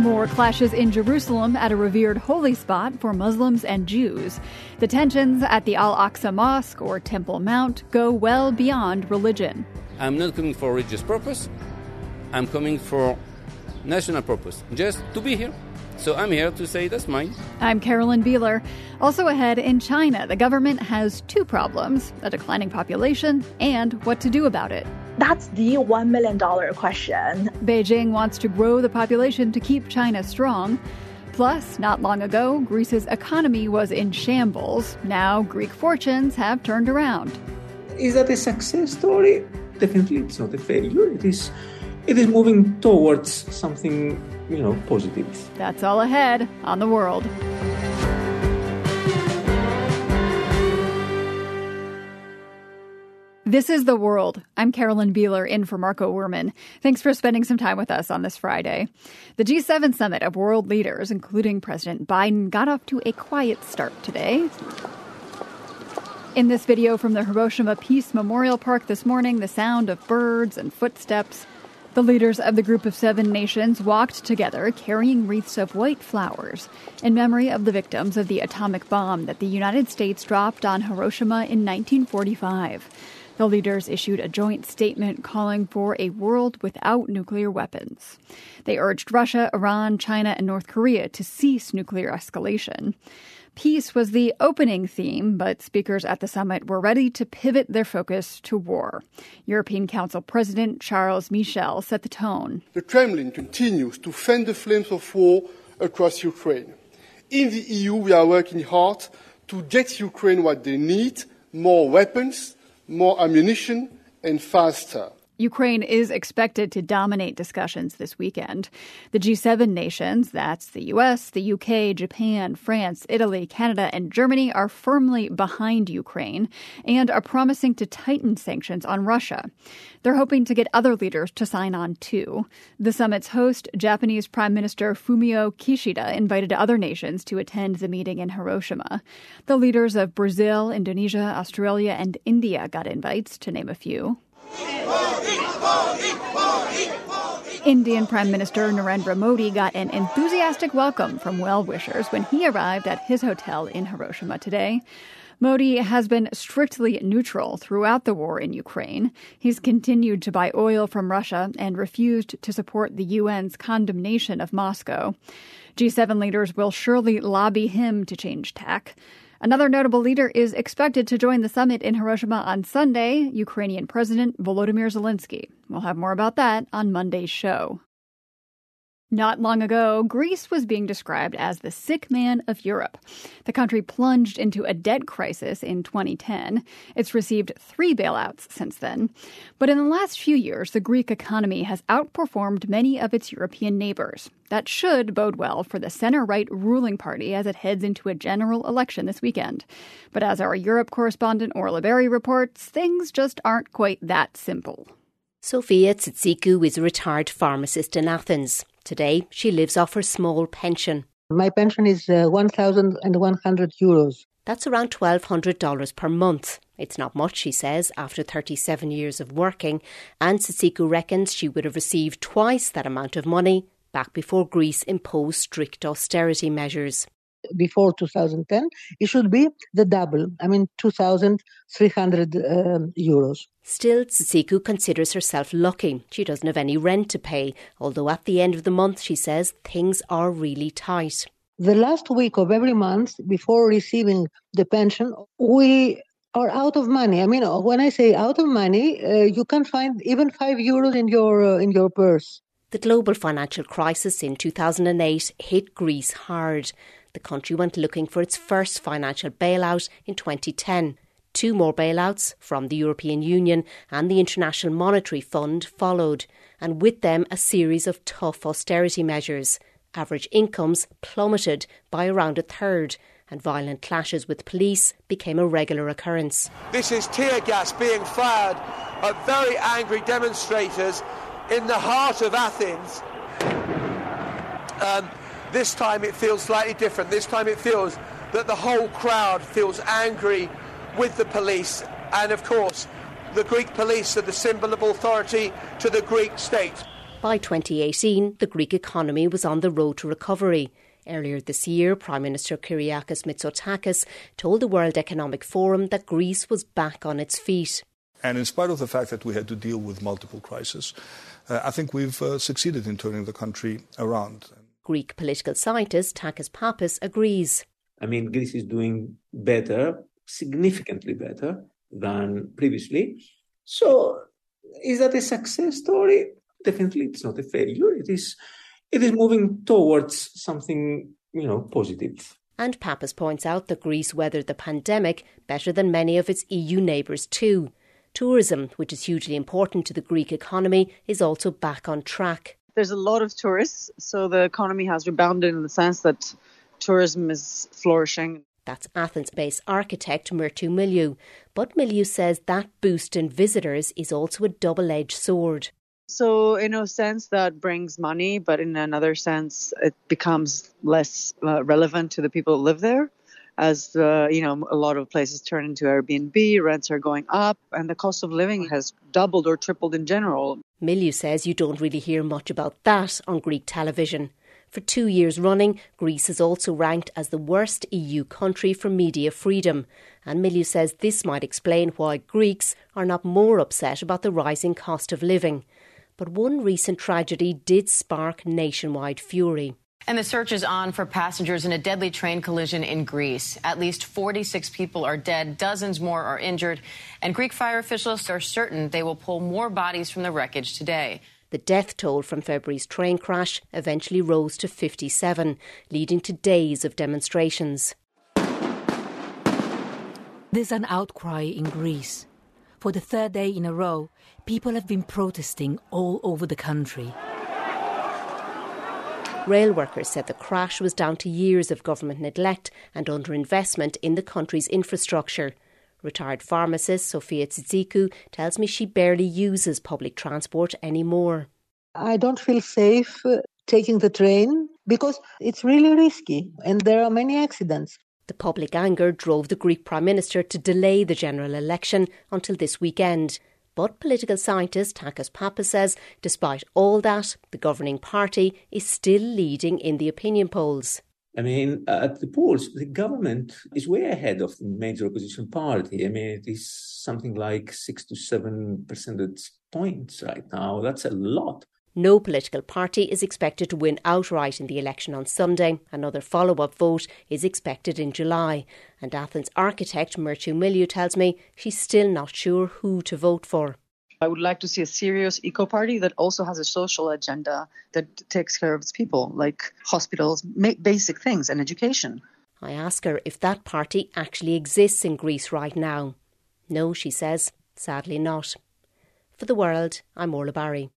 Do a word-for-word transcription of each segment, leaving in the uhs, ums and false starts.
More clashes in Jerusalem at a revered holy spot for Muslims and Jews. The tensions at the Al-Aqsa Mosque or Temple Mount go well beyond religion. I'm not coming for religious purpose. I'm coming for national purpose, just to be here. So I'm here to say that's mine. I'm Carolyn Beeler. Also ahead, in China, the government has two problems, a declining population and what to do about it. That's the one million dollars question. Beijing wants to grow the population to keep China strong. Plus, not long ago, Greece's economy was in shambles. Now, Greek fortunes have turned around. Is that a success story? Definitely it's not a failure. It is, it is moving towards something, you know, positive. That's all ahead on The World. This is The World. I'm Carolyn Beeler, in for Marco Werman. Thanks for spending some time with us on this Friday. The G seven summit of world leaders, including President Biden, got off to a quiet start today. In this video from the Hiroshima Peace Memorial Park this morning, the sound of birds and footsteps. The leaders of the Group of Seven Nations walked together carrying wreaths of white flowers in memory of the victims of the atomic bomb that the United States dropped on Hiroshima in nineteen forty-five. The leaders issued a joint statement calling for a world without nuclear weapons. They urged Russia, Iran, China, and North Korea to cease nuclear escalation. Peace was the opening theme, but speakers at the summit were ready to pivot their focus to war. European Council President Charles Michel set the tone. The Kremlin continues to fan the flames of war across Ukraine. In the E U, we are working hard to get Ukraine what they need, more weapons, more ammunition, and faster. Ukraine is expected to dominate discussions this weekend. The G seven nations, that's the U S, the U K, Japan, France, Italy, Canada, and Germany, are firmly behind Ukraine and are promising to tighten sanctions on Russia. They're hoping to get other leaders to sign on, too. The summit's host, Japanese Prime Minister Fumio Kishida, invited other nations to attend the meeting in Hiroshima. The leaders of Brazil, Indonesia, Australia, and India got invites, to name a few. Indian Prime Minister Narendra Modi got an enthusiastic welcome from well-wishers when he arrived at his hotel in Hiroshima today. Modi has been strictly neutral throughout the war in Ukraine. He's continued to buy oil from Russia and refused to support the U N's condemnation of Moscow. G seven leaders will surely lobby him to change tack. Another notable leader is expected to join the summit in Hiroshima on Sunday, Ukrainian President Volodymyr Zelensky. We'll have more about that on Monday's show. Not long ago, Greece was being described as the sick man of Europe. The country plunged into a debt crisis in twenty ten. It's received three bailouts since then. But in the last few years, the Greek economy has outperformed many of its European neighbors. That should bode well for the center-right ruling party as it heads into a general election this weekend. But as our Europe correspondent Orla Berry reports, things just aren't quite that simple. Sofia Tsitsikou is a retired pharmacist in Athens. Today, she lives off her small pension. My pension is uh, one thousand one hundred euros. That's around twelve hundred dollars per month. It's not much, she says, after thirty-seven years of working. And Tsitsikou reckons she would have received twice that amount of money back before Greece imposed strict austerity measures. Before two thousand ten, it should be the double. I mean, two thousand three hundred um, euros. Still, Tsitsikou considers herself lucky. She doesn't have any rent to pay, although at the end of the month, she says, things are really tight. The last week of every month before receiving the pension, we are out of money. I mean, when I say out of money, uh, you can find even five euros in your uh, in your purse. The global financial crisis in two thousand eight hit Greece hard. The country went looking for its first financial bailout in twenty ten. Two more bailouts from the European Union and the International Monetary Fund followed, and with them a series of tough austerity measures. Average incomes plummeted by around a third, and violent clashes with police became a regular occurrence. This is tear gas being fired at very angry demonstrators in the heart of Athens. Um, this time it feels slightly different. This time it feels that the whole crowd feels angry with the police, and of course the Greek police are the symbol of authority to the Greek state. By twenty eighteen, the Greek economy was on the road to recovery. Earlier this year, Prime Minister Kyriakos Mitsotakis told the World Economic Forum that Greece was back on its feet. And in spite of the fact that we had to deal with multiple crises, uh, I think we've uh, succeeded in turning the country around. Greek political scientist Takis Pappas agrees. I mean, Greece is doing better, significantly better than previously. So, is that a success story? Definitely, it's not a failure. It is, it is moving towards something, you know, positive. And Pappas points out that Greece weathered the pandemic better than many of its E U neighbours too. Tourism, which is hugely important to the Greek economy, is also back on track. There's a lot of tourists, so the economy has rebounded in the sense that tourism is flourishing. That's Athens-based architect Myrtu Miliou. But Miliou says that boost in visitors is also a double-edged sword. So in a sense that brings money, but in another sense it becomes less uh, relevant to the people who live there. As uh, you know, a lot of places turn into Airbnb, rents are going up, and the cost of living has doubled or tripled in general. Miliou says you don't really hear much about that on Greek television. For two years running, Greece is also ranked as the worst E U country for media freedom. And Miliou says this might explain why Greeks are not more upset about the rising cost of living. But one recent tragedy did spark nationwide fury. And the search is on for passengers in a deadly train collision in Greece. At least forty-six people are dead, dozens more are injured, and Greek fire officials are certain they will pull more bodies from the wreckage today. The death toll from February's train crash eventually rose to fifty-seven, leading to days of demonstrations. There's an outcry in Greece. For the third day in a row, people have been protesting all over the country. Rail workers said the crash was down to years of government neglect and underinvestment in the country's infrastructure. Retired pharmacist Sofia Tsitsikou tells me she barely uses public transport anymore. I don't feel safe uh, taking the train because it's really risky and there are many accidents. The public anger drove the Greek Prime Minister to delay the general election until this weekend. But political scientist Takis Pappas says, despite all that, the governing party is still leading in the opinion polls. I mean, at the polls, the government is way ahead of the major opposition party. I mean, it is something like six to seven percentage points right now. That's a lot. No political party is expected to win outright in the election on Sunday. Another follow-up vote is expected in July. And Athens architect Myrtu Miliou tells me she's still not sure who to vote for. I would like to see a serious eco-party that also has a social agenda that takes care of its people, like hospitals, basic things, and education. I ask her if that party actually exists in Greece right now. No, she says, sadly not. For The World, I'm Orla Barry.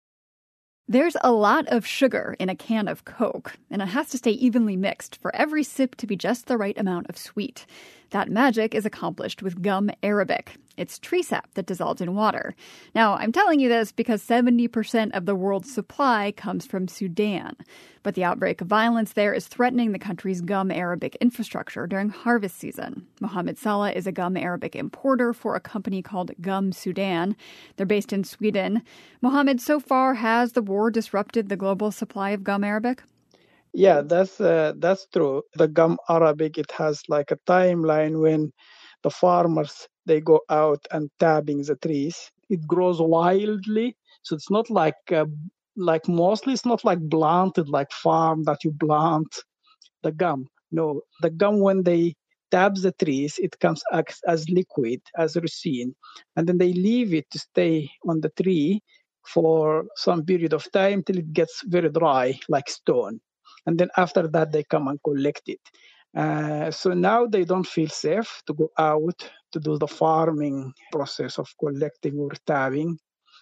There's a lot of sugar in a can of Coke, and it has to stay evenly mixed for every sip to be just the right amount of sweet. That magic is accomplished with gum arabic. It's tree sap that dissolves in water. Now, I'm telling you this because seventy percent of the world's supply comes from Sudan. But the outbreak of violence there is threatening the country's gum arabic infrastructure during harvest season. Mohammed Salah is a gum arabic importer for a company called Gum Sudan. They're based in Sweden. Mohammed, so far, has the war disrupted the global supply of gum arabic? Yeah, that's uh, that's true. The gum arabic, it has like a timeline when the farmers, they go out and tabbing the trees. It grows wildly, so it's not like uh, like mostly it's not like planted like farm that you plant the gum. No, the gum when they tab the trees, it comes as, as liquid, as resin, and then they leave it to stay on the tree for some period of time till it gets very dry, like stone. And then after that, they come and collect it. Uh, so now they don't feel safe to go out to do the farming process of collecting or tabbing.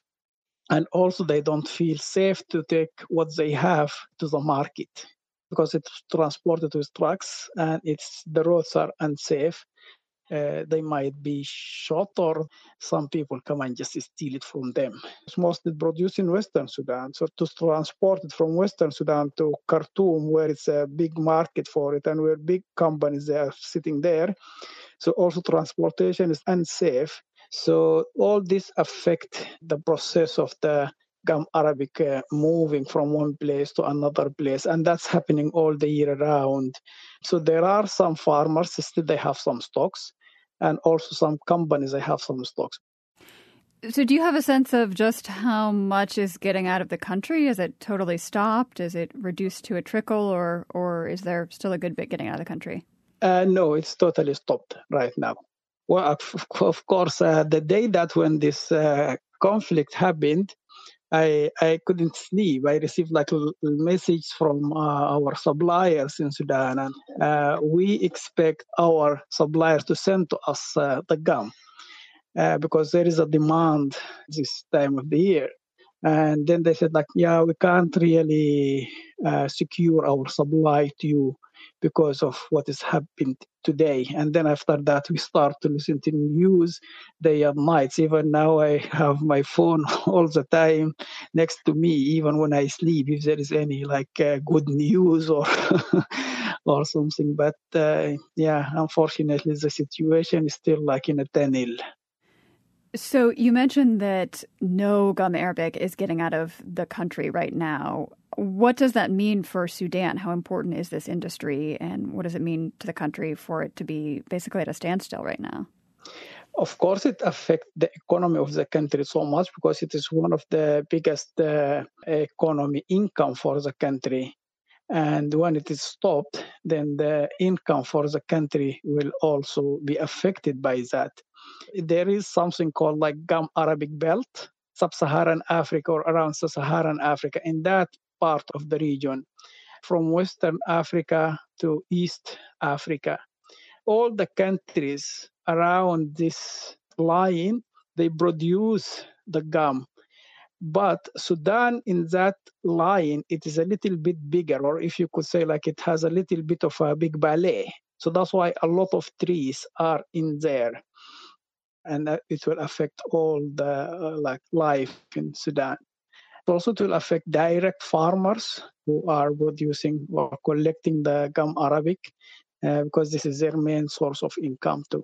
And also they don't feel safe to take what they have to the market because it's transported with trucks and it's the roads are unsafe. Uh, they might be shot or some people come and just steal it from them. It's mostly produced in Western Sudan. So to transport it from Western Sudan to Khartoum, where it's a big market for it and where big companies are sitting there. So also transportation is unsafe. So all this affect the process of the gum arabic uh, moving from one place to another place, and that's happening all the year round. So there are some farmers still they have some stocks, and also some companies they have some stocks. So do you have a sense of just how much is getting out of the country? Is it totally stopped? Is it reduced to a trickle, or or is there still a good bit getting out of the country? Uh, no, it's totally stopped right now. Well, of, of course, uh, the day that when this uh, conflict happened, I I couldn't sleep. I received like a message from uh, our suppliers in Sudan, and uh, we expect our suppliers to send to us uh, the gum. Uh, because there is a demand this time of the year. And then they said, like, yeah, we can't really uh, secure our supply to you because of what has happened today. And then after that, we start to listen to news day and night. Even now, I have my phone all the time next to me, even when I sleep, if there is any like uh, good news or or something. But uh, yeah, unfortunately, the situation is still like in a tunnel. So you mentioned that no gum arabic is getting out of the country right now. What does that mean for Sudan? How important is this industry, and what does it mean to the country for it to be basically at a standstill right now? Of course, it affects the economy of the country so much because it is one of the biggest uh, economy income for the country. And when it is stopped, then the income for the country will also be affected by that. There is something called like gum arabic belt, sub-Saharan Africa or around sub-Saharan Africa. In that part of the region, from Western Africa to East Africa, all the countries around this line, they produce the gum. But Sudan in that line, it is a little bit bigger, or if you could say like it has a little bit of a big valley. So that's why a lot of trees are in there. And it will affect all the uh, like life in Sudan. Also, it will affect direct farmers who are producing or collecting the gum arabic uh, because this is their main source of income too.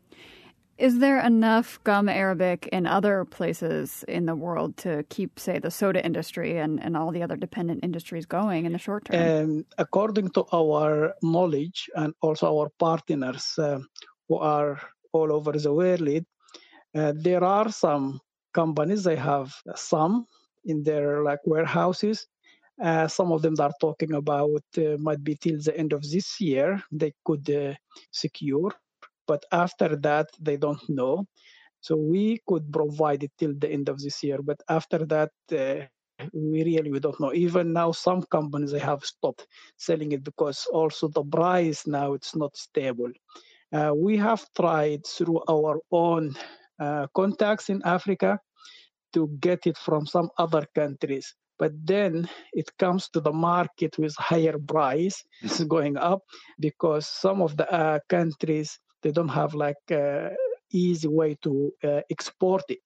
Is there enough gum arabic in other places in the world to keep, say, the soda industry and, and all the other dependent industries going in the short term? Um, according to our knowledge and also our partners uh, who are all over the world, uh, there are some companies, they have some in their like warehouses. Uh, some of them are talking about uh, might be till the end of this year they could uh, secure. But after that, they don't know. So we could provide it till the end of this year. But after that, uh, we really we don't know. Even now, some companies they have stopped selling it because also the price now it's not stable. Uh, we have tried through our own uh, contacts in Africa to get it from some other countries. But then it comes to the market with higher price. It's going up because some of the uh, countries, they don't have like an uh, easy way to uh, export it.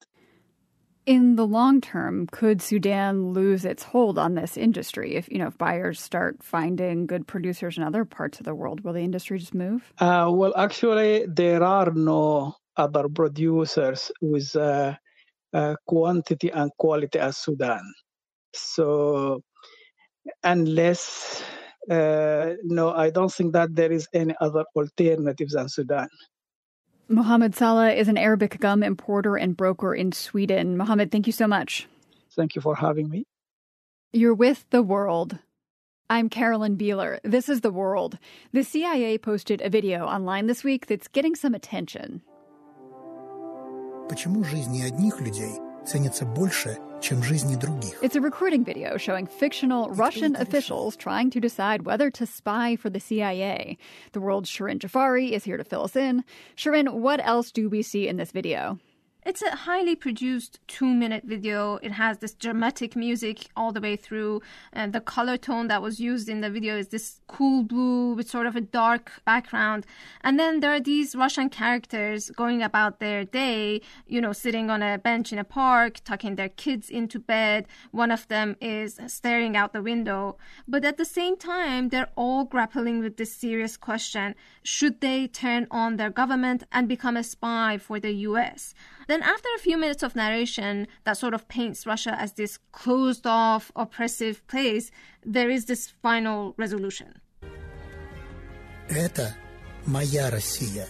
In the long term, could Sudan lose its hold on this industry? If you know, if buyers start finding good producers in other parts of the world, will the industry just move? Uh, well, actually, there are no other producers with uh, uh, quantity and quality as Sudan. So unless, uh, no, I don't think that there is any other alternative than Sudan. Mohammed Saleh is an Arabic gum importer and broker in Sweden. Mohammed, thank you so much. Thank you for having me. You're with The World. I'm Carolyn Beeler. This is The World. The C I A posted a video online this week that's getting some attention. Почему жизни одних людей ценятся больше, чем жизни других? It's a recruiting video showing fictional Russian officials trying to decide whether to spy for the C I A. The World's Shirin Jafari is here to fill us in. Shirin, what else do we see in this video? It's a highly produced two-minute video. It has this dramatic music all the way through, and the color tone that was used in the video is this cool blue with sort of a dark background. And then there are these Russian characters going about their day, you know, sitting on a bench in a park, tucking their kids into bed. One of them is staring out the window. But at the same time, they're all grappling with this serious question: should they turn on their government and become a spy for the U S? Then after a few minutes of narration that sort of paints Russia as this closed-off, oppressive place, there is this final resolution. Это моя Россия.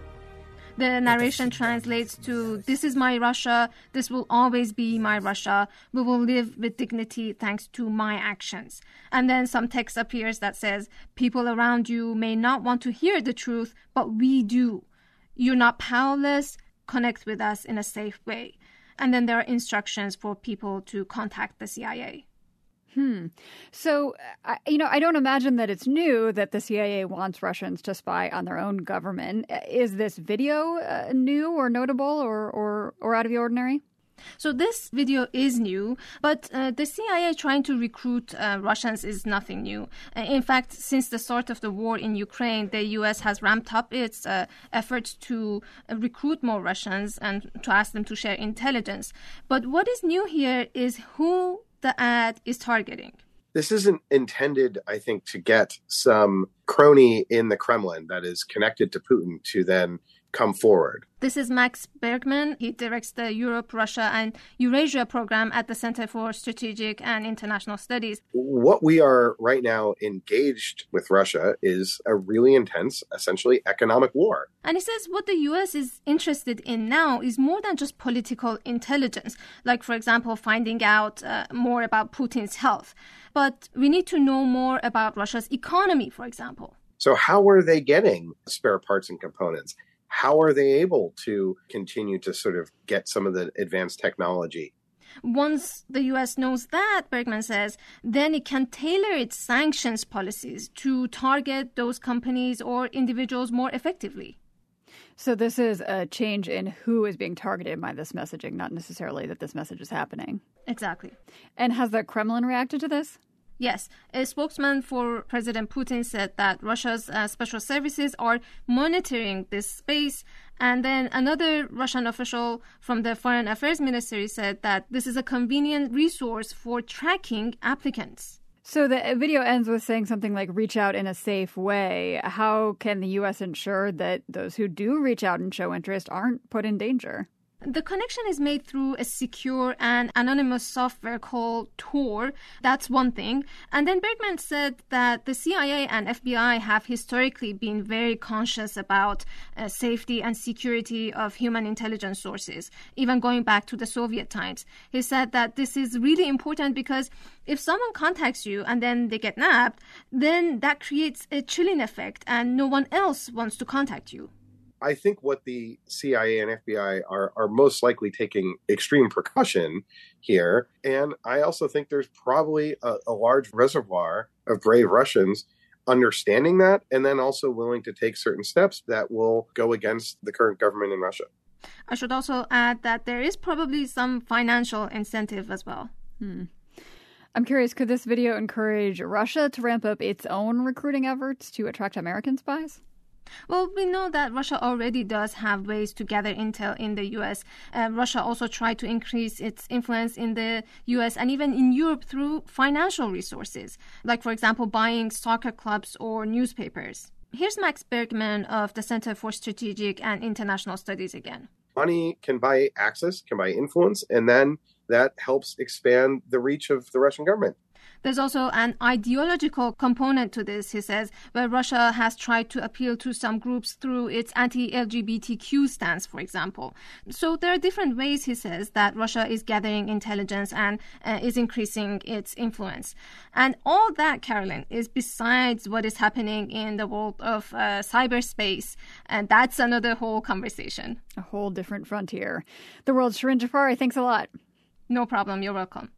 The narration translates to, this is my Russia, this will always be my Russia, we will live with dignity thanks to my actions. And then some text appears that says, people around you may not want to hear the truth, but we do. You're not powerless, connect with us in a safe way. And then there are instructions for people to contact the C I A. Hmm. So, I, you know, I don't imagine that it's new that the C I A wants Russians to spy on their own government. Is this video uh, new or notable or, or, or out of the ordinary? So this video is new, but uh, the C I A trying to recruit uh, Russians is nothing new. Uh, in fact, since the start of the war in Ukraine, the U S has ramped up its uh, efforts to uh, recruit more Russians and to ask them to share intelligence. But what is new here is who the ad is targeting. This isn't intended, I think, to get some crony in the Kremlin that is connected to Putin to then come forward. This is Max Bergman. He directs the Europe, Russia, and Eurasia program at the Center for Strategic and International Studies. What we are right now engaged with Russia is a really intense, essentially, economic war. And he says what the U S is interested in now is more than just political intelligence, like, for example, finding out uh, more about Putin's health. But we need to know more about Russia's economy, for example. So how are they getting spare parts and components? How are they able to continue to sort of get some of the advanced technology? Once the U S knows that, Bergman says, then it can tailor its sanctions policies to target those companies or individuals more effectively. So this is a change in who is being targeted by this messaging, not necessarily that this message is happening. Exactly. And has the Kremlin reacted to this? Yes. A spokesman for President Putin said that Russia's uh, special services are monitoring this space. And then another Russian official from the Foreign Affairs Ministry said that this is a convenient resource for tracking applicants. So the video ends with saying something like, reach out in a safe way. How can the U S ensure that those who do reach out and show interest aren't put in danger? The connection is made through a secure and anonymous software called Tor. That's one thing. And then Bergman said that the C I A and F B I have historically been very conscious about uh, safety and security of human intelligence sources, even going back to the Soviet times. He said that this is really important because if someone contacts you and then they get nabbed, then that creates a chilling effect and no one else wants to contact you. I think what the C I A and F B I are, are most likely taking extreme precaution here. And I also think there's probably a, a large reservoir of brave Russians understanding that and then also willing to take certain steps that will go against the current government in Russia. I should also add that there is probably some financial incentive as well. Hmm. I'm curious, could this video encourage Russia to ramp up its own recruiting efforts to attract American spies? Well, we know that Russia already does have ways to gather intel in the U S. Uh, Russia also tried to increase its influence in the U S and even in Europe through financial resources, like, for example, buying soccer clubs or newspapers. Here's Max Bergman of the Center for Strategic and International Studies again. Money can buy access, can buy influence, and then that helps expand the reach of the Russian government. There's also an ideological component to this, he says, where Russia has tried to appeal to some groups through its anti-L G B T Q stance, for example. So there are different ways, he says, that Russia is gathering intelligence and uh, is increasing its influence. And all that, Carolyn, is besides what is happening in the world of uh, cyberspace. And that's another whole conversation. A whole different frontier. The world's Shirin Jafari, thanks a lot. No problem. You're welcome.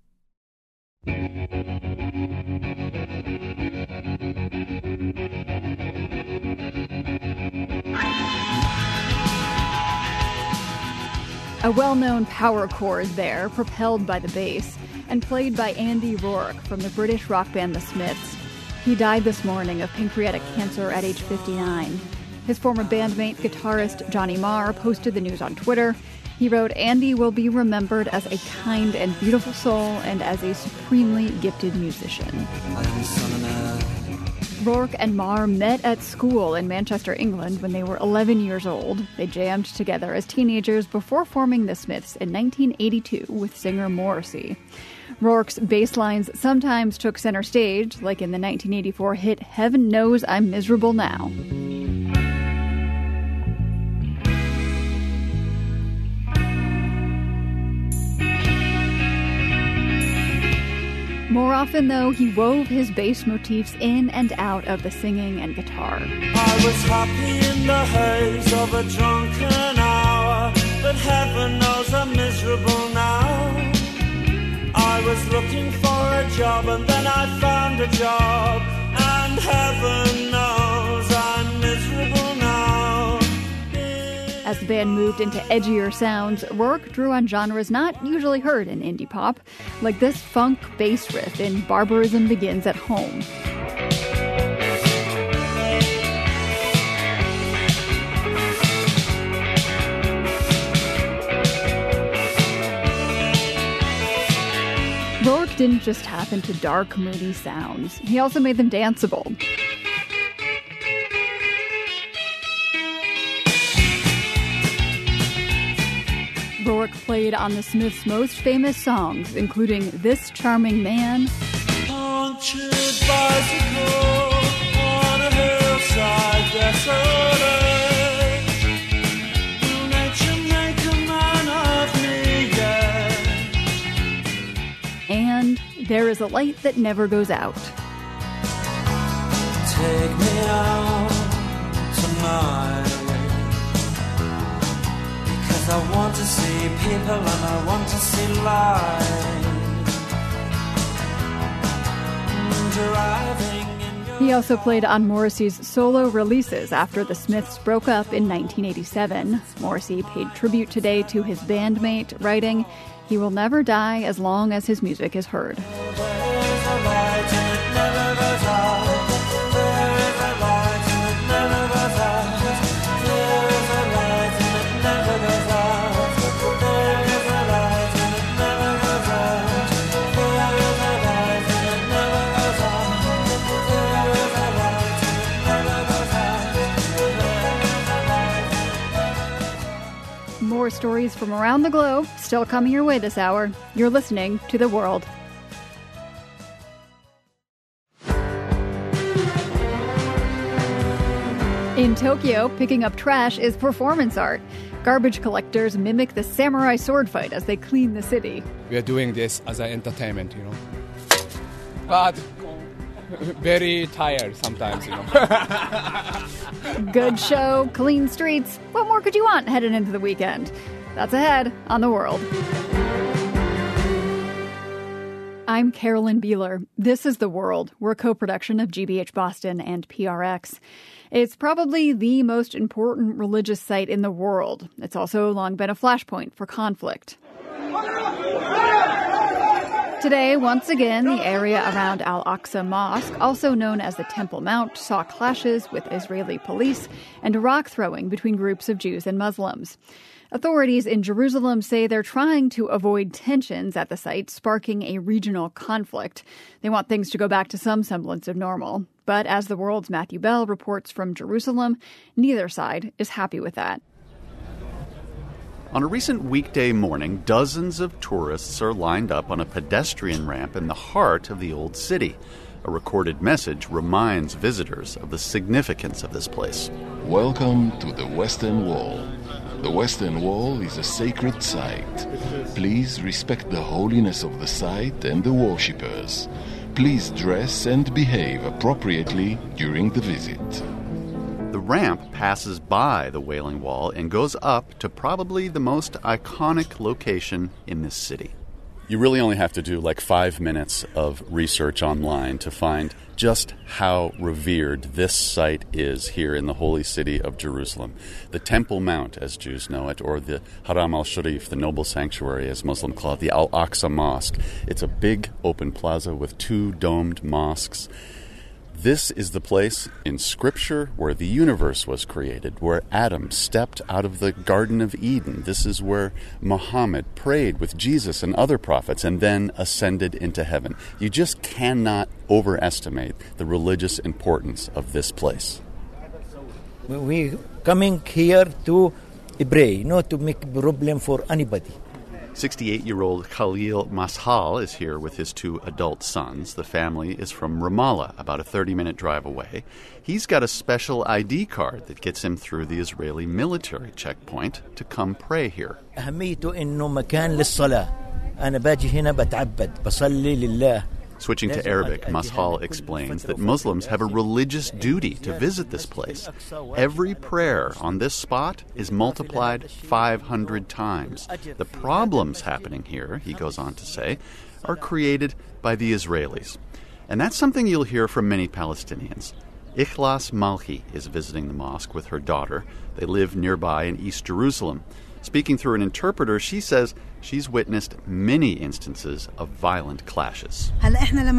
A well-known power chord there, propelled by the bass, and played by Andy Rourke from the British rock band The Smiths. He died this morning of pancreatic cancer at age fifty-nine. His former bandmate, guitarist Johnny Marr, posted the news on Twitter. He wrote, "Andy will be remembered as a kind and beautiful soul and as a supremely gifted musician." I'm son of man. Rourke and Marr met at school in Manchester, England when they were eleven years old. They jammed together as teenagers before forming the Smiths in nineteen eighty-two with singer Morrissey. Rourke's bass lines sometimes took center stage, like in the nineteen eighty-four hit Heaven Knows I'm Miserable Now. More often, though, he wove his bass motifs in and out of the singing and guitar. I was happy in the haze of a drunken hour, but heaven knows I'm miserable now. I was looking for a job and then I found a job, and heaven knows I'm miserable now. As the band moved into edgier sounds, Rourke drew on genres not usually heard in indie pop, like this funk bass riff in Barbarism Begins at Home. Rourke didn't just tap into dark, moody sounds. He also made them danceable. Rourke played on the Smiths' most famous songs, including This Charming Man, Punctured bicycle on a hillside desolate. Will nature make a man of me, yeah? and There Is a Light That Never Goes Out. Take me out tonight, because I want to see people and I want to see light. Driving in your He also played on Morrissey's solo releases after the Smiths broke up in nineteen eighty-seven. Morrissey paid tribute today to his bandmate, writing, "He will never die as long as his music is heard." More stories from around the globe still coming your way this hour. You're listening to The World. In Tokyo, picking up trash is performance art. Garbage collectors mimic the samurai sword fight as they clean the city. We are doing this as an entertainment, you know. But very tired sometimes, you know. Good show, clean streets. What more could you want headed into the weekend? That's ahead on The World. I'm Carolyn Beeler. This is The World. We're a co-production of G B H Boston and P R X. It's probably the most important religious site in the world. It's also long been a flashpoint for conflict. Today, once again, the area around Al-Aqsa Mosque, also known as the Temple Mount, saw clashes with Israeli police and rock throwing between groups of Jews and Muslims. Authorities in Jerusalem say they're trying to avoid tensions at the site, sparking a regional conflict. They want things to go back to some semblance of normal. But as The World's Matthew Bell reports from Jerusalem, neither side is happy with that. On a recent weekday morning, dozens of tourists are lined up on a pedestrian ramp in the heart of the old city. A recorded message reminds visitors of the significance of this place. Welcome to the Western Wall. The Western Wall is a sacred site. Please respect the holiness of the site and the worshippers. Please dress and behave appropriately during the visit. The ramp passes by the Wailing Wall and goes up to probably the most iconic location in this city. You really only have to do like five minutes of research online to find just how revered this site is here in the holy city of Jerusalem. The Temple Mount, as Jews know it, or the Haram al-Sharif, the noble sanctuary, as Muslims call it, the Al-Aqsa Mosque. It's a big open plaza with two domed mosques. This is the place in Scripture where the universe was created, where Adam stepped out of the Garden of Eden. This is where Muhammad prayed with Jesus and other prophets and then ascended into heaven. You just cannot overestimate the religious importance of this place. We coming here to pray, not to make problem for anybody. sixty-eight-year-old Khalil Mashal is here with his two adult sons. The family is from Ramallah, about a thirty-minute drive away. He's got a special I D card that gets him through the Israeli military checkpoint to come pray here. أهميته إنه مكان للصلاة. أنا باجي هنا بتعبد بصلي لله. Switching to Arabic, Mashal explains that Muslims have a religious duty to visit this place. Every prayer on this spot is multiplied five hundred times. The problems happening here, he goes on to say, are created by the Israelis. And that's something you'll hear from many Palestinians. Ikhlas Malki is visiting the mosque with her daughter. They live nearby in East Jerusalem. Speaking through an interpreter, she says she's witnessed many instances of violent clashes. I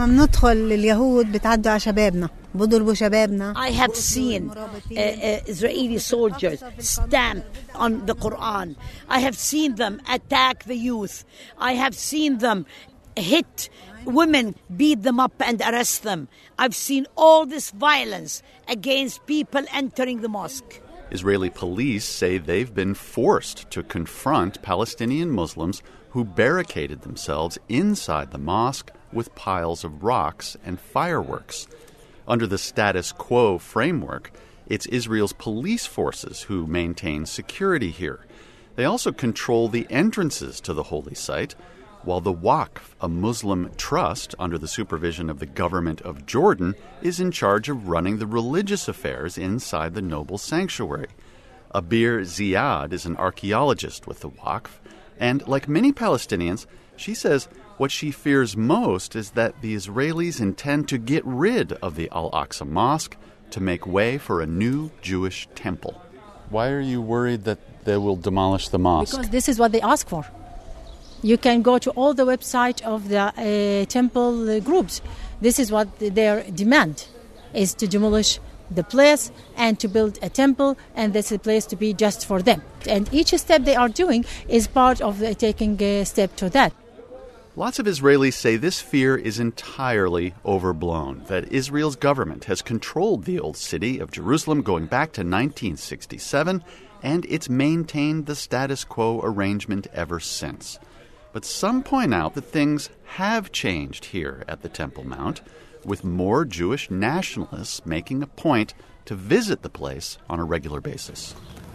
have seen uh, uh, Israeli soldiers stamp on the Quran. I have seen them attack the youth. I have seen them hit women, beat them up and arrest them. I've seen all this violence against people entering the mosque. Israeli police say they've been forced to confront Palestinian Muslims who barricaded themselves inside the mosque with piles of rocks and fireworks. Under the status quo framework, it's Israel's police forces who maintain security here. They also control the entrances to the holy site, while the Waqf, a Muslim trust under the supervision of the government of Jordan, is in charge of running the religious affairs inside the noble sanctuary. Abir Ziad is an archaeologist with the Waqf, and like many Palestinians, she says what she fears most is that the Israelis intend to get rid of the Al-Aqsa Mosque to make way for a new Jewish temple. Why are you worried that they will demolish the mosque? Because this is what they ask for. You can go to all the website of the uh, temple uh, groups. This is what their demand is, to demolish the place and to build a temple, and this is a place to be just for them. And each step they are doing is part of the taking a step to that. Lots of Israelis say this fear is entirely overblown, that Israel's government has controlled the old city of Jerusalem going back to nineteen sixty-seven, and it's maintained the status quo arrangement ever since. But some point out that things have changed here at the Temple Mount, with more Jewish nationalists making a point to visit the place on a regular basis.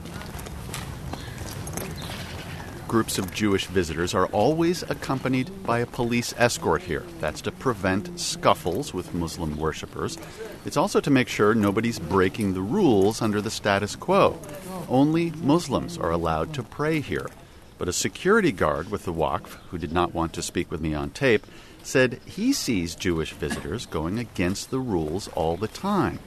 Groups of Jewish visitors are always accompanied by a police escort here. That's to prevent scuffles with Muslim worshippers. It's also to make sure nobody's breaking the rules under the status quo. Only Muslims are allowed to pray here. But a security guard with the Waqf, who did not want to speak with me on tape, said he sees Jewish visitors going against the rules all the time.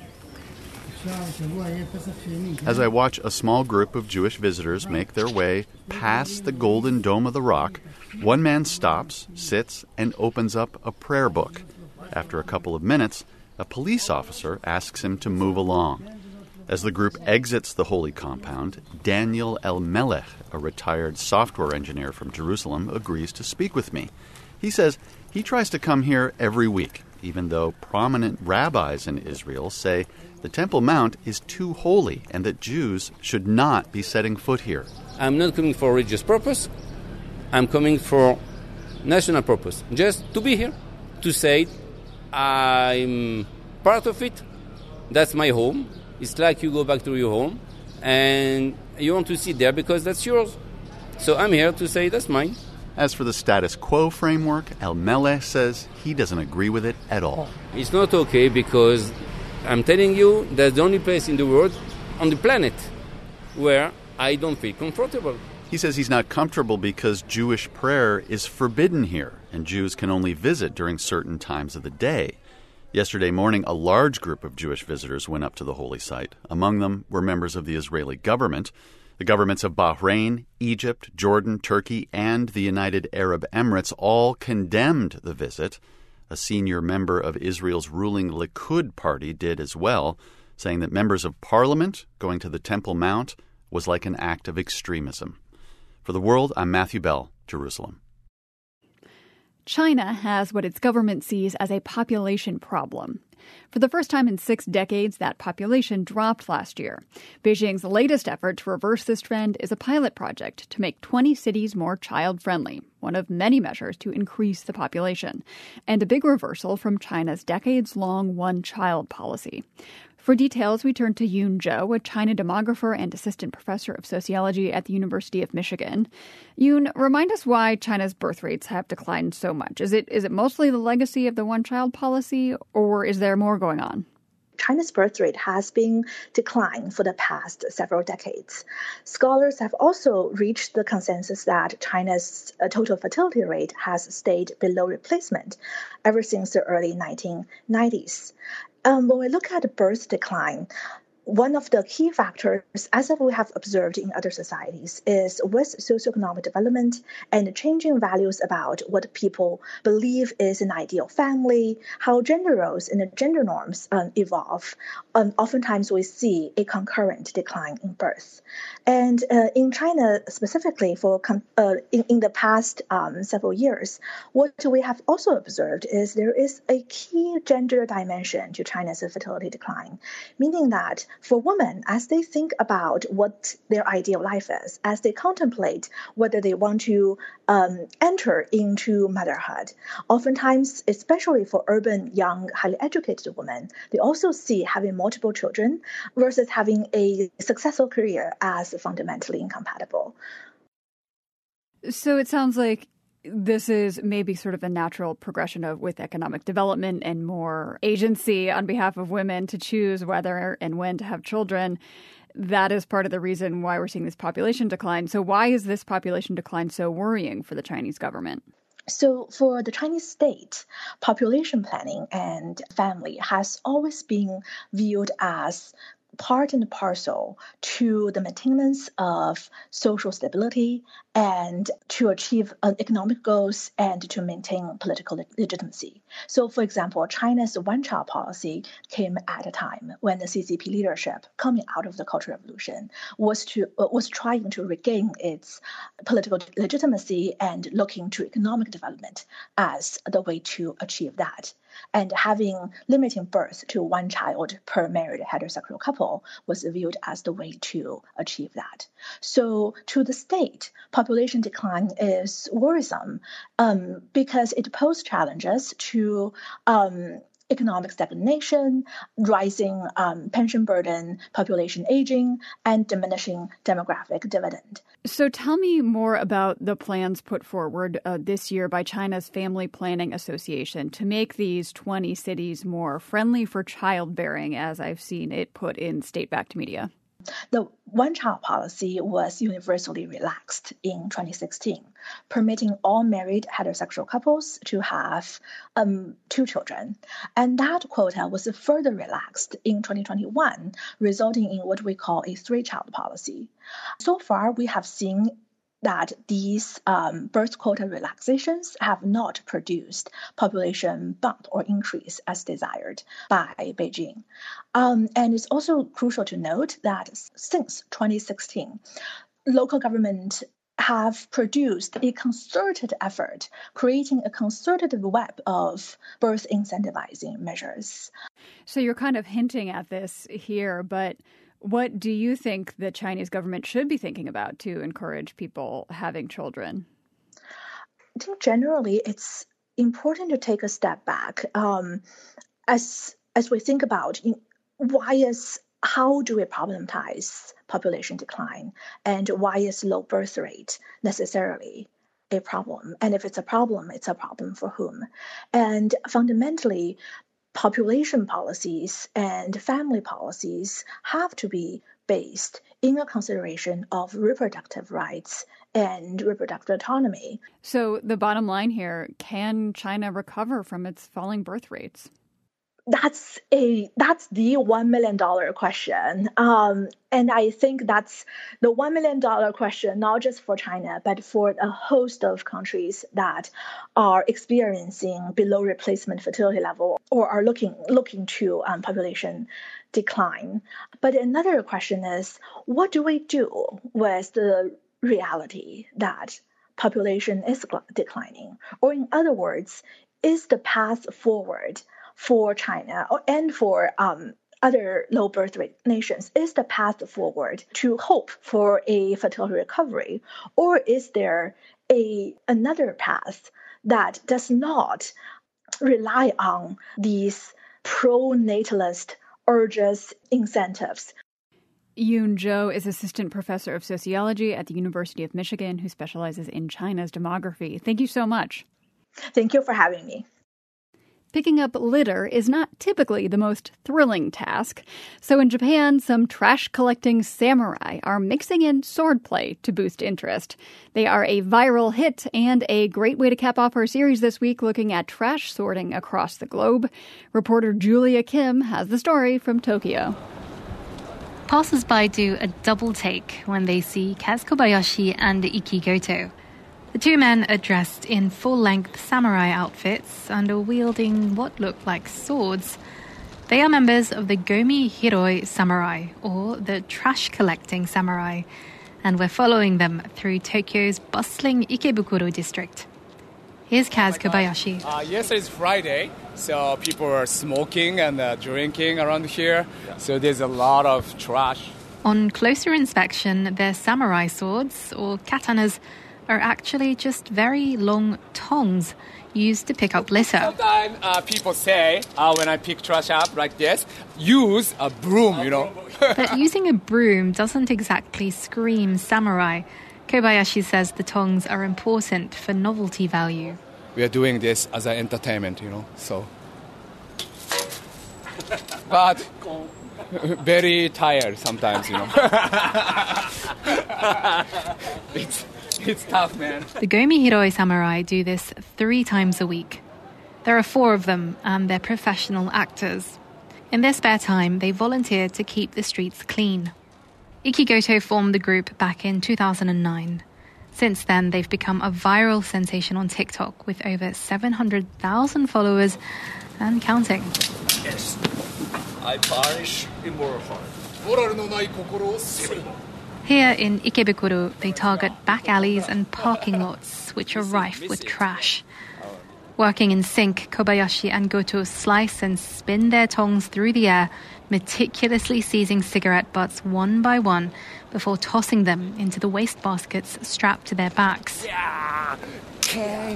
As I watch a small group of Jewish visitors make their way past the Golden Dome of the Rock, one man stops, sits, and opens up a prayer book. After a couple of minutes, a police officer asks him to move along. As the group exits the holy compound, Daniel El-Melech, a retired software engineer from Jerusalem, agrees to speak with me. He says he tries to come here every week, even though prominent rabbis in Israel say the Temple Mount is too holy and that Jews should not be setting foot here. I'm not coming for religious purpose. I'm coming for national purpose. Just to be here, to say I'm part of it. That's my home. It's like you go back to your home and you want to sit there because that's yours. So I'm here to say that's mine. As for the status quo framework, El-Melech says he doesn't agree with it at all. It's not okay because I'm telling you that's the only place in the world, on the planet, where I don't feel comfortable. He says he's not comfortable because Jewish prayer is forbidden here and Jews can only visit during certain times of the day. Yesterday morning, a large group of Jewish visitors went up to the holy site. Among them were members of the Israeli government. The governments of Bahrain, Egypt, Jordan, Turkey, and the United Arab Emirates all condemned the visit. A senior member of Israel's ruling Likud party did as well, saying that members of parliament going to the Temple Mount was like an act of extremism. For The World, I'm Matthew Bell, Jerusalem. China has what its government sees as a population problem. For the first time in six decades, that population dropped last year. Beijing's latest effort to reverse this trend is a pilot project to make twenty cities more child-friendly, one of many measures to increase the population, and a big reversal from China's decades-long one-child policy. For details, we turn to Yoon Zhou, a China demographer and assistant professor of sociology at the University of Michigan. Yoon, remind us why China's birth rates have declined so much. Is it is it mostly the legacy of the one-child policy, or is there more going on? China's birth rate has been declining for the past several decades. Scholars have also reached the consensus that China's total fertility rate has stayed below replacement ever since the early nineteen nineties. Um, when we look at birth decline, one of the key factors, as we have observed in other societies, is with socioeconomic development and changing values about what people believe is an ideal family, how gender roles and gender norms um, evolve. Um, oftentimes we see a concurrent decline in birth. And uh, in China specifically, for com- uh, in, in the past um, several years, what we have also observed is there is a key gender dimension to China's fertility decline, meaning that for women, as they think about what their ideal life is, as they contemplate whether they want to um, enter into motherhood, oftentimes, especially for urban, young, highly educated women, they also see having multiple children versus having a successful career as fundamentally incompatible. So it sounds like this is maybe sort of a natural progression of with economic development and more agency on behalf of women to choose whether and when to have children. That is part of the reason why we're seeing this population decline. So why is this population decline so worrying for the Chinese government? So for the Chinese state, population planning and family has always been viewed as part and parcel to the maintenance of social stability and to achieve uh, economic goals and to maintain political le- legitimacy. So, for example, China's one-child policy came at a time when the C C P leadership, coming out of the Cultural Revolution, was to uh, was trying to regain its political legitimacy and looking to economic development as the way to achieve that. And having limiting birth to one child per married heterosexual couple was viewed as the way to achieve that. So to the state, population decline is worrisome um, because it poses challenges to um, economic stagnation, rising um, pension burden, population aging, and diminishing demographic dividend. So tell me more about the plans put forward uh, this year by China's Family Planning Association to make these twenty cities more friendly for childbearing, as I've seen it put in state-backed media. The one-child policy was universally relaxed in twenty sixteen, permitting all married heterosexual couples to have um, two children. And that quota was further relaxed in twenty twenty-one, resulting in what we call a three-child policy. So far, we have seen that these um, birth quota relaxations have not produced population bump or increase as desired by Beijing. Um, and it's also crucial to note that since twenty sixteen, local government have produced a concerted effort, creating a concerted web of birth incentivizing measures. So you're kind of hinting at this here, but what do you think the Chinese government should be thinking about to encourage people having children? I think generally it's important to take a step back um, as as we think about why is how do we problematize population decline and why is low birth rate necessarily a problem? And if it's a problem, it's a problem for whom? And fundamentally, population policies and family policies have to be based in a consideration of reproductive rights and reproductive autonomy. So the bottom line here, can China recover from its falling birth rates? That's a that's the one million dollar question, um, and I think that's the one million dollar question not just for China, but for a host of countries that are experiencing below replacement fertility level or are looking looking to um, population decline. But another question is, what do we do with the reality that population is declining? Or in other words, is the path forward for China and for um, other low birth rate nations, is the path forward to hope for a fertility recovery? Or is there a another path that does not rely on these pro-natalist urges, incentives? Yoon Zhou is assistant professor of sociology at the University of Michigan who specializes in China's demography. Thank you so much. Thank you for having me. Picking up litter is not typically the most thrilling task. So in Japan, some trash-collecting samurai are mixing in swordplay to boost interest. They are a viral hit and a great way to cap off our series this week looking at trash sorting across the globe. Reporter Julia Kim has the story from Tokyo. Passers-by do a double take when they see Kaz Kobayashi and Ikki Goto. The two men are dressed in full-length samurai outfits and are wielding what look like swords. They are members of the Gomi Hiroi Samurai, or the trash-collecting samurai, and we're following them through Tokyo's bustling Ikebukuro district. Here's Kaz Kobayashi. Uh, yesterday is Friday, so people are smoking and uh, drinking around here, so there's a lot of trash. On closer inspection, their samurai swords, or katanas, are actually just very long tongs used to pick up litter. Sometimes uh, people say, uh, when I pick trash up like this, use a broom, you know. But using a broom doesn't exactly scream samurai. Kobayashi says the tongs are important for novelty value. We are doing this as an entertainment, you know, so. But very tired sometimes, you know. it's, it's tough, man. The Gomi Hiroi Samurai do this three times a week. There are four of them, and they're professional actors. In their spare time, they volunteer to keep the streets clean. Ikki Goto formed the group back in two thousand nine. Since then, they've become a viral sensation on TikTok with over seven hundred thousand followers and counting. Yes, I punish immoral heart. Here in Ikebukuro, they target back alleys and parking lots, which are rife with trash. Working in sync, Kobayashi and Goto slice and spin their tongs through the air, meticulously seizing cigarette butts one by one before tossing them into the waste baskets strapped to their backs. Okay,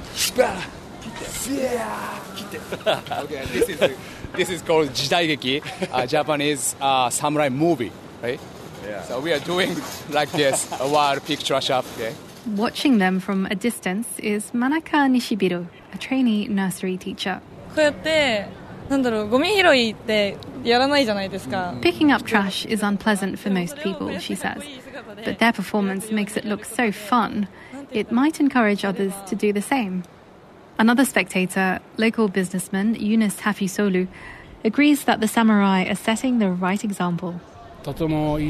this is this is called jidaigeki, uh, Japanese uh, samurai movie, right? Yeah. So we are doing like this while pick trash up. Okay. Watching them from a distance is Manaka Nishibiro, a trainee nursery teacher. Picking up trash is unpleasant for most people, she says, but their performance makes it look so fun, it might encourage others to do the same. Another spectator, local businessman Yunus Hafisolu, agrees that the samurai are setting the right example. After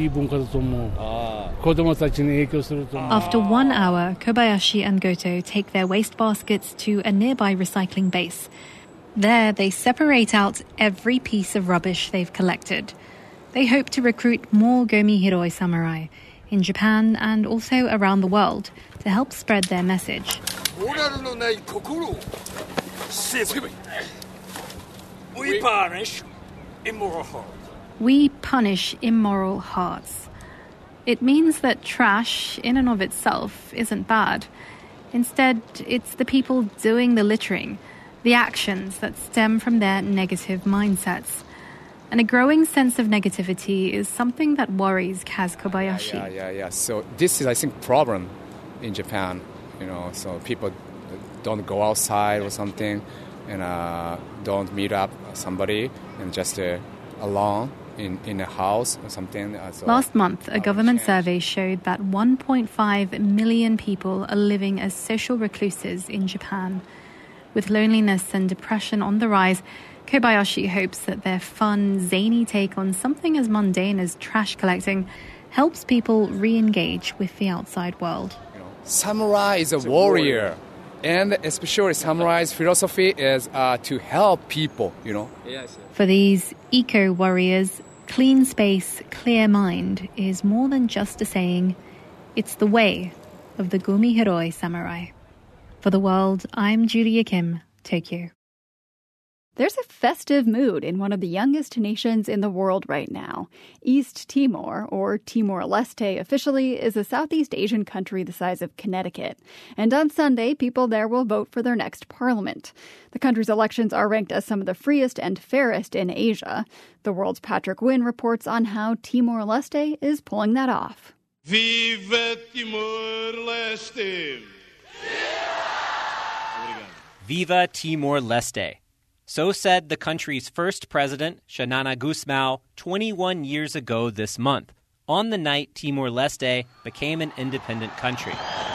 one hour, Kobayashi and Goto take their waste baskets to a nearby recycling base. There, they separate out every piece of rubbish they've collected. They hope to recruit more Gomi Hiroi samurai in Japan and also around the world to help spread their message. We punish immoral heart. We punish immoral hearts. It means that trash, in and of itself, isn't bad. Instead, it's the people doing the littering, the actions that stem from their negative mindsets. And a growing sense of negativity is something that worries Kaz Kobayashi. Yeah, yeah, yeah. So this is, I think, problem in Japan. You know, so people don't go outside or something, and uh, don't meet up somebody and just uh, alone. In, in a house or something. So Last month, a government survey showed that one point five million people are living as social recluses in Japan. With loneliness and depression on the rise, Kobayashi hopes that their fun, zany take on something as mundane as trash collecting helps people re-engage with the outside world. Samurai is a warrior. And especially samurai's philosophy is uh, to help people, you know. For these eco-warriors, clean space, clear mind is more than just a saying. It's the way of the Gumi Hiroi samurai. For The World, I'm Julia Kim, Tokyo. There's a festive mood in one of the youngest nations in the world right now. East Timor, or Timor-Leste officially, is a Southeast Asian country the size of Connecticut. And on Sunday, people there will vote for their next parliament. The country's elections are ranked as some of the freest and fairest in Asia. The World's Patrick Wynn reports on how Timor-Leste is pulling that off. Viva Timor-Leste! Viva Timor-Leste. So said the country's first president, Xanana Gusmao, twenty-one years ago this month, on the night Timor-Leste became an independent country.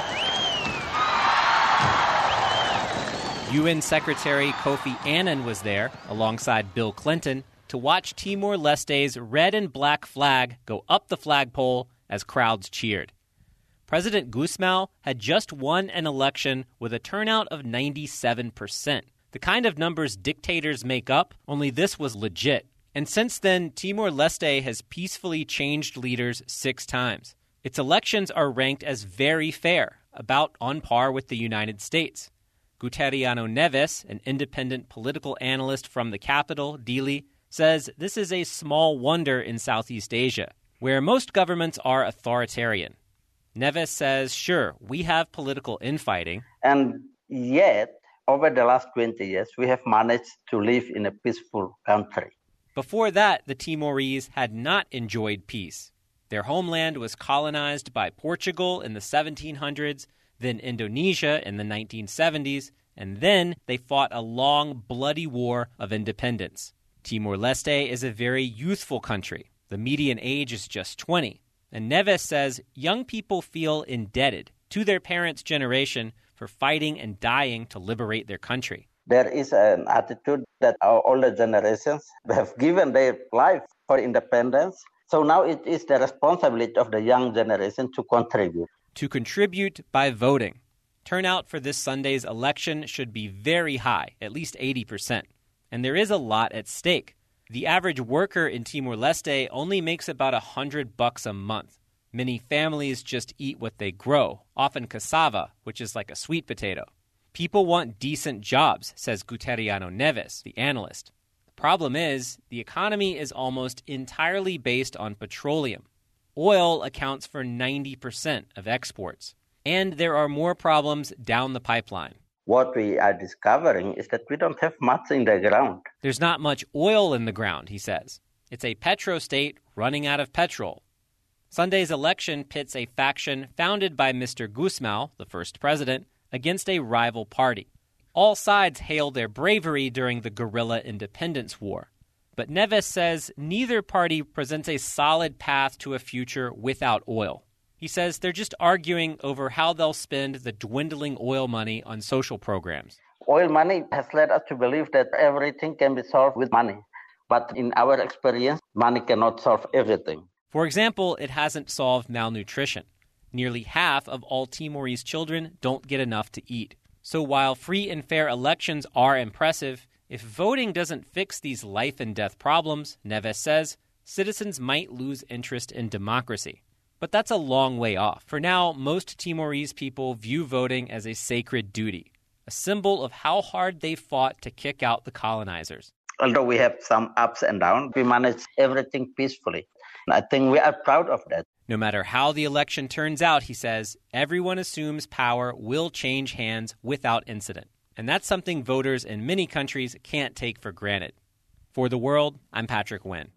U N Secretary Kofi Annan was there, alongside Bill Clinton, to watch Timor-Leste's red and black flag go up the flagpole as crowds cheered. President Gusmao had just won an election with a turnout of ninety-seven percent. The kind of numbers dictators make up, only this was legit. And since then, Timor-Leste has peacefully changed leaders six times. Its elections are ranked as very fair, about on par with the United States. Guteriano Neves, an independent political analyst from the capital, Dili, says this is a small wonder in Southeast Asia, where most governments are authoritarian. Neves says, sure, we have political infighting. And yet, over the last twenty years, we have managed to live in a peaceful country. Before that, the Timorese had not enjoyed peace. Their homeland was colonized by Portugal in the seventeen hundreds, then Indonesia in the nineteen seventies, and then they fought a long, bloody war of independence. Timor-Leste is a very youthful country. The median age is just twenty. And Neves says young people feel indebted to their parents' generation for fighting and dying to liberate their country. There is an attitude that our older generations have given their life for independence. So now it is the responsibility of the young generation to contribute. To contribute by voting. Turnout for this Sunday's election should be very high, at least eighty percent. And there is a lot at stake. The average worker in Timor-Leste only makes about one hundred bucks a month. Many families just eat what they grow, often cassava, which is like a sweet potato. People want decent jobs, says Guteriano Neves, the analyst. The problem is, the economy is almost entirely based on petroleum. Oil accounts for ninety percent of exports. And there are more problems down the pipeline. What we are discovering is that we don't have much in the ground. There's not much oil in the ground, he says. It's a petrostate running out of petrol. Sunday's election pits a faction founded by Mister Gusmao, the first president, against a rival party. All sides hail their bravery during the guerrilla independence war. But Neves says neither party presents a solid path to a future without oil. He says they're just arguing over how they'll spend the dwindling oil money on social programs. Oil money has led us to believe that everything can be solved with money. But in our experience, money cannot solve everything. For example, it hasn't solved malnutrition. Nearly half of all Timorese children don't get enough to eat. So while free and fair elections are impressive, if voting doesn't fix these life and death problems, Neves says, citizens might lose interest in democracy. But that's a long way off. For now, most Timorese people view voting as a sacred duty, a symbol of how hard they fought to kick out the colonizers. Although we have some ups and downs, we manage everything peacefully. I think we are proud of that. No matter how the election turns out, he says, everyone assumes power will change hands without incident. And that's something voters in many countries can't take for granted. For The World, I'm Patrick Wynn.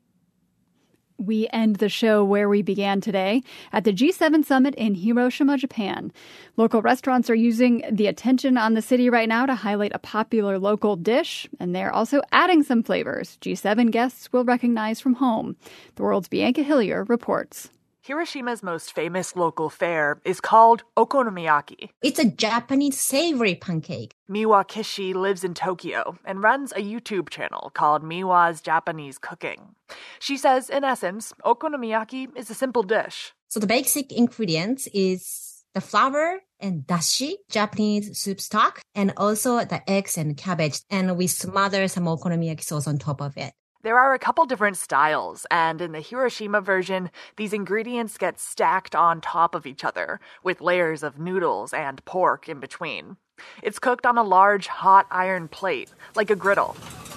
We end the show where we began today, at the G seven summit in Hiroshima, Japan. Local restaurants are using the attention on the city right now to highlight a popular local dish, and they're also adding some flavors G seven guests will recognize from home. The World's Bianca Hillier reports. Hiroshima's most famous local fare is called okonomiyaki. It's a Japanese savory pancake. Miwa Kishi lives in Tokyo and runs a YouTube channel called Miwa's Japanese Cooking. She says, in essence, okonomiyaki is a simple dish. So the basic ingredients is the flour and dashi, Japanese soup stock, and also the eggs and cabbage. And we smother some okonomiyaki sauce on top of it. There are a couple different styles, and in the Hiroshima version, these ingredients get stacked on top of each other, with layers of noodles and pork in between. It's cooked on a large hot iron plate, like a griddle.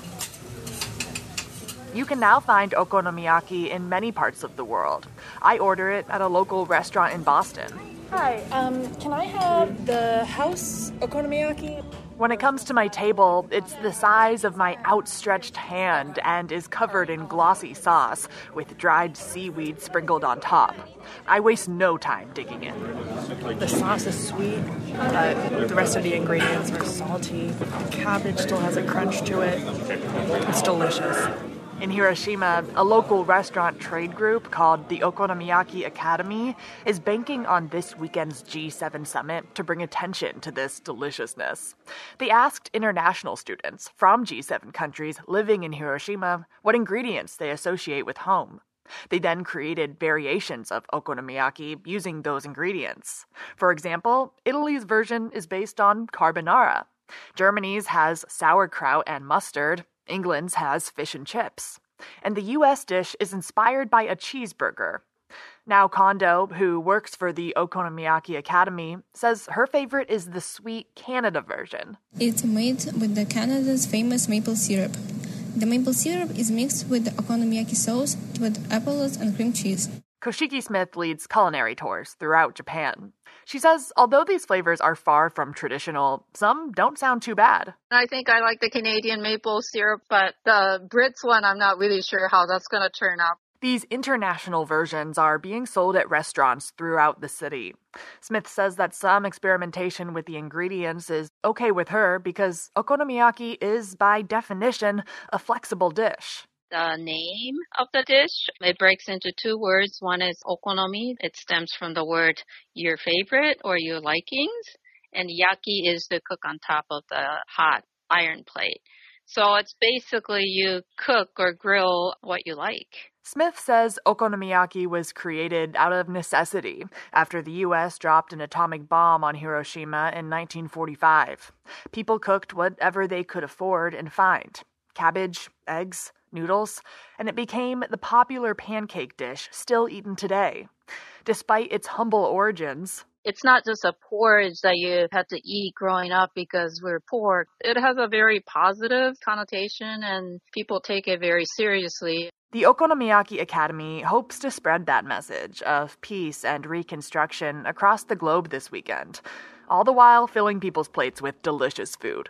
You can now find okonomiyaki in many parts of the world. I order it at a local restaurant in Boston. Hi, um, can I have the house okonomiyaki? When it comes to my table, it's the size of my outstretched hand and is covered in glossy sauce with dried seaweed sprinkled on top. I waste no time digging in. The sauce is sweet, but the rest of the ingredients are salty. The cabbage still has a crunch to it. It's delicious. In Hiroshima, a local restaurant trade group called the Okonomiyaki Academy is banking on this weekend's G seven summit to bring attention to this deliciousness. They asked international students from G seven countries living in Hiroshima what ingredients they associate with home. They then created variations of okonomiyaki using those ingredients. For example, Italy's version is based on carbonara. Germany's has sauerkraut and mustard. England's has fish and chips. And the U S dish is inspired by a cheeseburger. Now Kondo, who works for the Okonomiyaki Academy, says her favorite is the sweet Canada version. It's made with the Canada's famous maple syrup. The maple syrup is mixed with the okonomiyaki sauce with apples and cream cheese. Koshiki Smith leads culinary tours throughout Japan. She says although these flavors are far from traditional, some don't sound too bad. I think I like the Canadian maple syrup, but the Brits one, I'm not really sure how that's going to turn out. These international versions are being sold at restaurants throughout the city. Smith says that some experimentation with the ingredients is okay with her because okonomiyaki is, by definition, a flexible dish. The name of the dish, it breaks into two words. One is okonomi. It stems from the word your favorite or your likings. And yaki is to cook on top of the hot iron plate. So it's basically you cook or grill what you like. Smith says okonomiyaki was created out of necessity after the U S dropped an atomic bomb on Hiroshima in nineteen forty-five. People cooked whatever they could afford and find. Cabbage, eggs, noodles, and it became the popular pancake dish still eaten today. Despite its humble origins, it's not just a porridge that you had to eat growing up because we're poor. It has a very positive connotation and people take it very seriously. The Okonomiyaki Academy hopes to spread that message of peace and reconstruction across the globe this weekend, all the while filling people's plates with delicious food.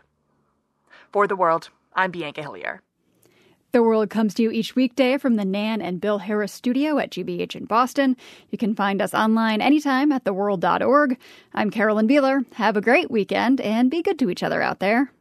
For The World, I'm Bianca Hillier. The World comes to you each weekday from the Nan and Bill Harris studio at G B H in Boston. You can find us online anytime at the world dot org. I'm Carolyn Beeler. Have a great weekend and be good to each other out there.